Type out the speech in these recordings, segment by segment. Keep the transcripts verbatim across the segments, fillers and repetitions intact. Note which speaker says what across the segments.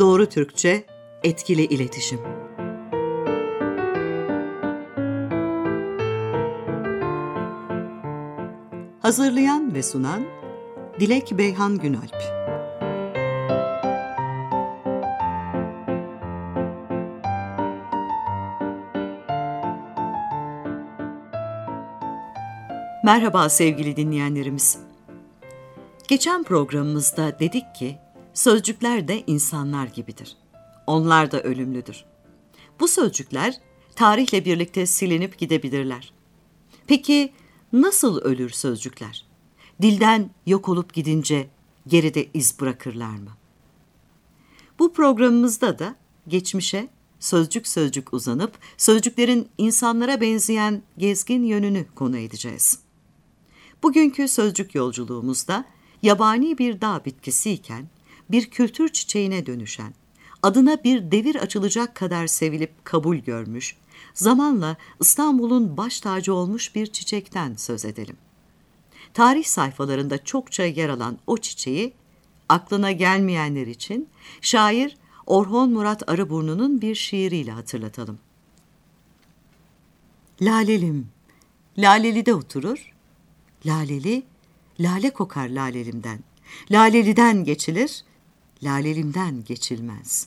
Speaker 1: Doğru Türkçe, etkili iletişim. Hazırlayan ve sunan Dilek Beyhan Günalp. Merhaba sevgili dinleyenlerimiz. Geçen programımızda dedik ki, sözcükler de insanlar gibidir. Onlar da ölümlüdür. Bu sözcükler tarihle birlikte silinip gidebilirler. Peki nasıl ölür sözcükler? Dilden yok olup gidince geride iz bırakırlar mı? Bu programımızda da geçmişe sözcük sözcük uzanıp sözcüklerin insanlara benzeyen gezgin yönünü konu edeceğiz. Bugünkü sözcük yolculuğumuzda yabani bir dağ bitkisiyken bir kültür çiçeğine dönüşen, adına bir devir açılacak kadar sevilip kabul görmüş, zamanla İstanbul'un baş tacı olmuş bir çiçekten söz edelim. Tarih sayfalarında çokça yer alan o çiçeği, aklına gelmeyenler için şair Orhon Murat Arıburnu'nun bir şiiriyle hatırlatalım. Lalelim, lalelide oturur, laleli, lale kokar lalelimden, laleliden geçilir, lalelimden geçilmez.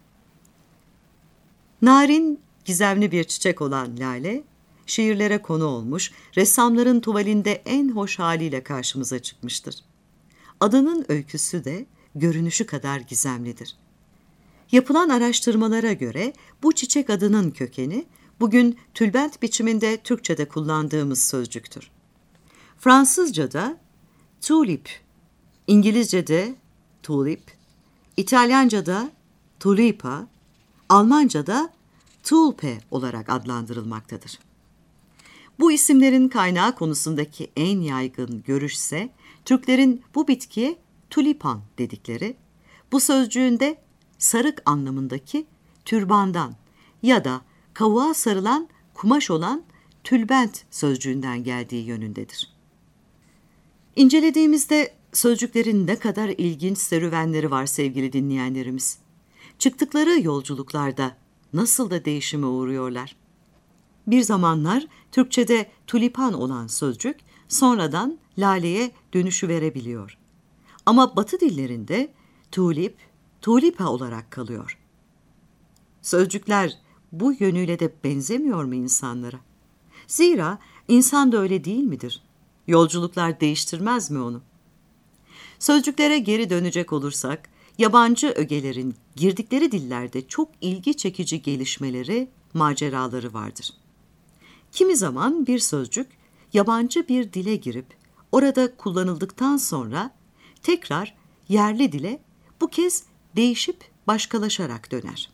Speaker 1: Narin, gizemli bir çiçek olan lale, şiirlere konu olmuş, ressamların tuvalinde en hoş haliyle karşımıza çıkmıştır. Adının öyküsü de görünüşü kadar gizemlidir. Yapılan araştırmalara göre bu çiçek adının kökeni, bugün tülbent biçiminde Türkçe'de kullandığımız sözcüktür. Fransızca'da tulip, İngilizce'de tulip, İtalyanca'da tulipa, Almanca'da tulpe olarak adlandırılmaktadır. Bu isimlerin kaynağı konusundaki en yaygın görüşse, Türklerin bu bitkiye tulipan dedikleri, bu sözcüğün de sarık anlamındaki türbandan ya da kavuğa sarılan kumaş olan tülbent sözcüğünden geldiği yönündedir. İncelediğimizde sözcüklerin ne kadar ilginç serüvenleri var sevgili dinleyenlerimiz. Çıktıkları yolculuklarda nasıl da değişime uğruyorlar. Bir zamanlar Türkçe'de tulipan olan sözcük sonradan laleye dönüşü verebiliyor. Ama Batı dillerinde tulip, tulipa olarak kalıyor. Sözcükler bu yönüyle de benzemiyor mu insanlara? Zira insan da öyle değil midir? Yolculuklar değiştirmez mi onu? Sözcüklere geri dönecek olursak, yabancı ögelerin girdikleri dillerde çok ilgi çekici gelişmeleri, maceraları vardır. Kimi zaman bir sözcük yabancı bir dile girip orada kullanıldıktan sonra tekrar yerli dile bu kez değişip başkalaşarak döner.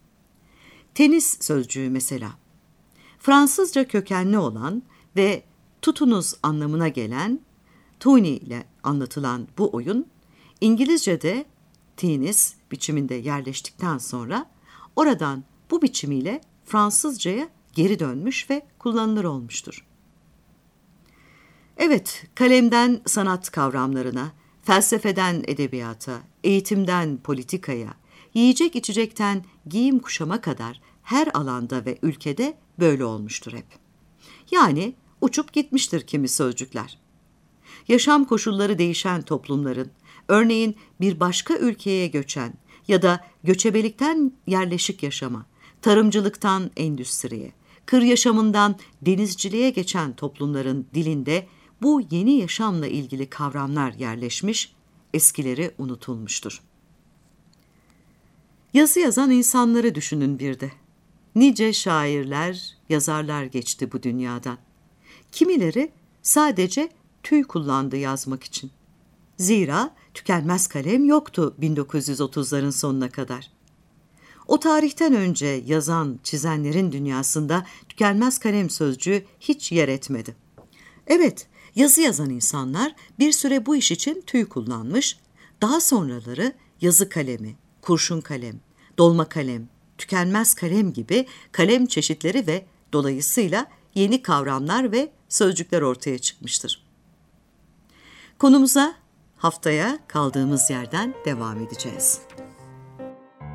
Speaker 1: Tenis sözcüğü mesela, Fransızca kökenli olan ve tutunuz anlamına gelen tuni ile anlatılan bu oyun, İngilizce'de tenis biçiminde yerleştikten sonra oradan bu biçimiyle Fransızca'ya geri dönmüş ve kullanılır olmuştur. Evet, kalemden sanat kavramlarına, felsefeden edebiyata, eğitimden politikaya, yiyecek içecekten giyim kuşama kadar her alanda ve ülkede böyle olmuştur hep. Yani uçup gitmiştir kimi sözcükler. Yaşam koşulları değişen toplumların, örneğin bir başka ülkeye göçen ya da göçebelikten yerleşik yaşama, tarımcılıktan endüstriye, kır yaşamından denizciliğe geçen toplumların dilinde bu yeni yaşamla ilgili kavramlar yerleşmiş, eskileri unutulmuştur. Yazı yazan insanları düşünün bir de. Nice şairler, yazarlar geçti bu dünyadan. Kimileri sadece tüy kullandı yazmak için. Zira tükenmez kalem yoktu bin dokuz yüz otuzların sonuna kadar. O tarihten önce yazan, çizenlerin dünyasında tükenmez kalem sözcüğü hiç yer etmedi. Evet, yazı yazan insanlar bir süre bu iş için tüy kullanmış, daha sonraları yazı kalemi, kurşun kalem, dolma kalem, tükenmez kalem gibi kalem çeşitleri ve dolayısıyla yeni kavramlar ve sözcükler ortaya çıkmıştır. Konumuza haftaya kaldığımız yerden devam edeceğiz.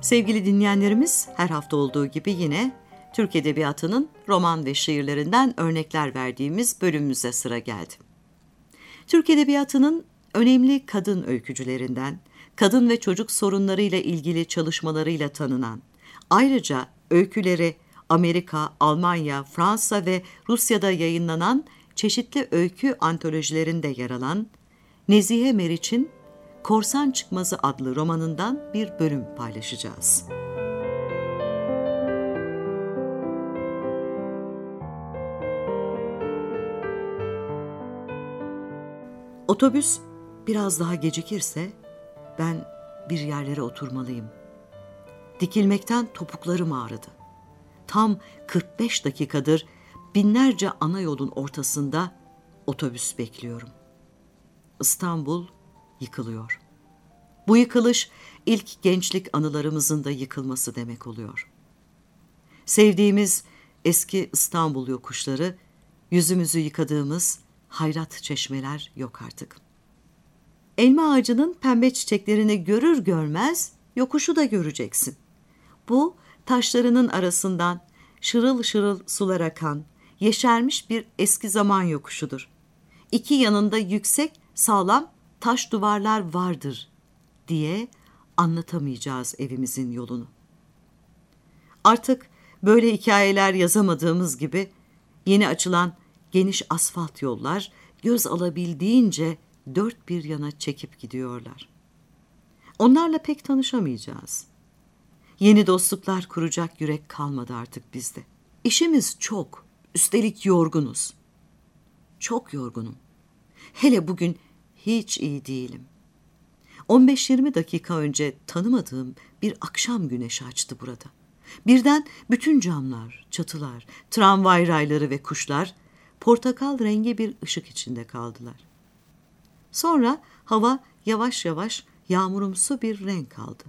Speaker 1: Sevgili dinleyenlerimiz, her hafta olduğu gibi yine Türk Edebiyatı'nın roman ve şiirlerinden örnekler verdiğimiz bölümümüze sıra geldi. Türk Edebiyatı'nın önemli kadın öykücülerinden, kadın ve çocuk sorunlarıyla ilgili çalışmalarıyla tanınan, ayrıca öyküleri Amerika, Almanya, Fransa ve Rusya'da yayınlanan çeşitli öykü antolojilerinde yer alan Nezihe Meriç'in Korsan Çıkmazı adlı romanından bir bölüm paylaşacağız. Otobüs biraz daha gecikirse ben bir yerlere oturmalıyım. Dikilmekten topuklarım ağrıdı. Tam kırk beş dakikadır binlerce ana yolun ortasında otobüs bekliyorum. İstanbul yıkılıyor. Bu yıkılış ilk gençlik anılarımızın da yıkılması demek oluyor. Sevdiğimiz eski İstanbul yokuşları, yüzümüzü yıkadığımız hayrat çeşmeler yok artık. Elma ağacının pembe çiçeklerini görür görmez yokuşu da göreceksin. Bu taşlarının arasından şırıl şırıl sular akan, yeşermiş bir eski zaman yokuşudur. İki yanında yüksek, sağlam taş duvarlar vardır diye anlatamayacağız evimizin yolunu. Artık böyle hikayeler yazamadığımız gibi yeni açılan geniş asfalt yollar göz alabildiğince dört bir yana çekip gidiyorlar. Onlarla pek tanışamayacağız. Yeni dostluklar kuracak yürek kalmadı artık bizde. İşimiz çok, üstelik yorgunuz. Çok yorgunum. Hele bugün hiç iyi değilim. on beş yirmi dakika önce tanımadığım bir akşam güneşi açtı burada. Birden bütün camlar, çatılar, tramvay rayları ve kuşlar portakal rengi bir ışık içinde kaldılar. Sonra hava yavaş yavaş yağmurumsu bir renk aldı.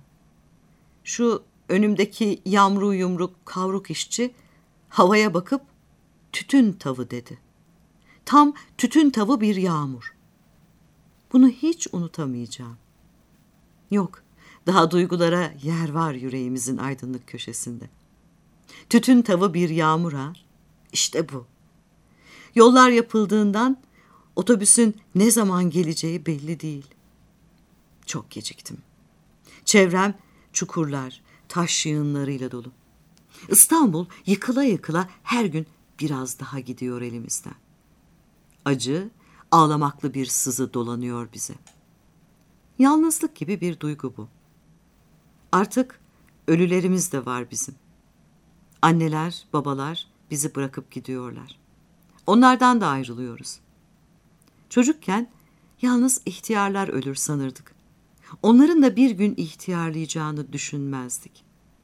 Speaker 1: Şu önümdeki yamru yumruk kavruk işçi havaya bakıp tütün tavı dedi. Tam tütün tavı bir yağmur. Bunu hiç unutamayacağım. Yok, daha duygulara yer var yüreğimizin aydınlık köşesinde. Tütün tavı bir yağmura, işte bu. Yollar yapıldığından otobüsün ne zaman geleceği belli değil. Çok geciktim. Çevrem çukurlar, taş yığınlarıyla dolu. İstanbul yıkıla yıkıla her gün biraz daha gidiyor elimizden. Acı, ağlamaklı bir sızı dolanıyor bize. Yalnızlık gibi bir duygu bu. Artık ölülerimiz de var bizim. Anneler, babalar bizi bırakıp gidiyorlar. Onlardan da ayrılıyoruz. Çocukken yalnız ihtiyarlar ölür sanırdık. Onların da bir gün ihtiyarlayacağını düşünmezdik.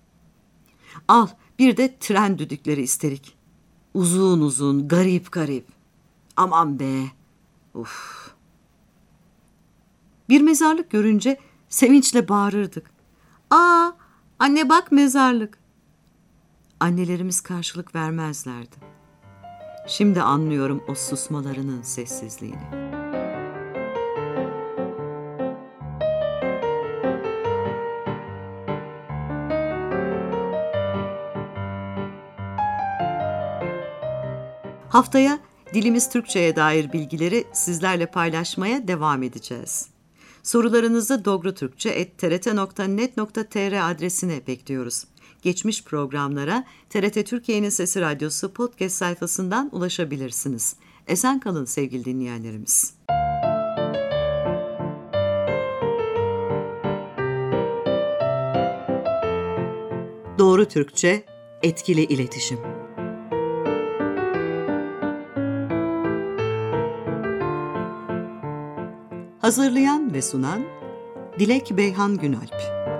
Speaker 1: Al bir de tren düdükleri isterik. Uzun uzun, garip garip. Aman be, uf. Bir mezarlık görünce sevinçle bağırırdık. Aa, anne bak mezarlık. Annelerimiz karşılık vermezlerdi. Şimdi anlıyorum o susmalarının sessizliğini. Haftaya Dilimiz Türkçe'ye dair bilgileri sizlerle paylaşmaya devam edeceğiz. Sorularınızı dogrutürkçe at t r t nokta net nokta t r adresine bekliyoruz. Geçmiş programlara T R T Türkiye'nin Sesi Radyosu podcast sayfasından ulaşabilirsiniz. Esen kalın sevgili dinleyenlerimiz. Doğru Türkçe, etkili iletişim. Hazırlayan ve sunan Dilek Beyhan Günalp.